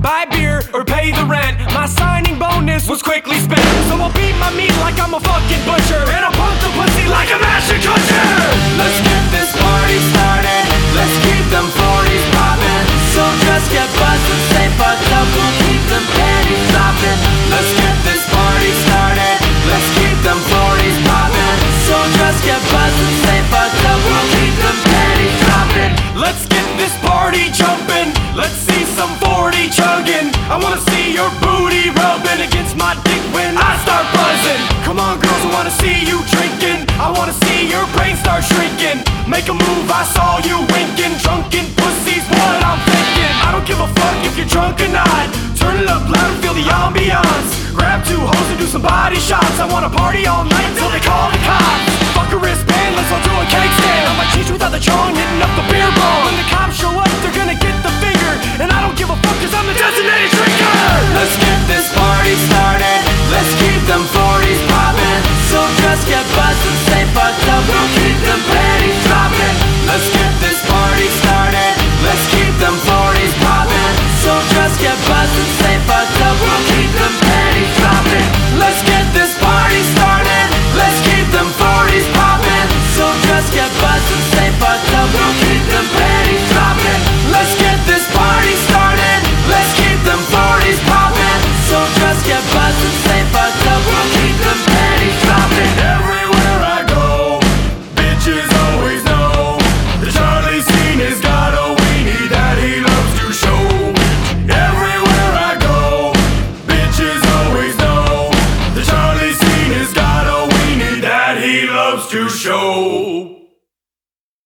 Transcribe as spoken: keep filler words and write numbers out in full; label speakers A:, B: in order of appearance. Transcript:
A: buy beer or pay the rent. My signing bonus was quickly spent, so I'll beat my meat like I'm a fucking butcher, and I'll pump the pussy like a master crusher. Let's get this party started, let's keep them forties poppin'. So just get buzzed and stay fucked up, we'll keep them panties droppin'. Let's get this party started, let's keep them forties poppin'. So just get buzzed and stay fucked up, we'll keep them panties droppin'. Let's get this party jumpin', let's see some forty chuggin'. I wanna see your booty rubbin' against my dick when I start buzzin'. Come on girls, I wanna see you drinkin', I wanna see your brain start shrinkin'. Make a move, I saw you winkin'. Drunken pussy's what I'm thinking. I don't give a fuck if you're drunk or not. Turn it up loud and feel the ambiance. Grab two hoes and do some body shots. I wanna party all night till they call the cops. Fuck a wristband, let's all do a cake stand. On my cheeks without the chong, hitting up the beer bong. When the cops show up, they're gonna get the finger, and I don't give a fuck cause I'm the designated drinker. Let's get this party started, let's keep them forties poppin'. So just get buzzed and stay fucked up, we'll keep them panties droppin'. Let's get this party started, let's keep them forties poppin'. So just get buzzed and stay fucked up, we'll keep them panties droppin'. Let's get this party started, let's keep them forties poppin'. So just get buzzed and stay fucked up, we'll keep them panties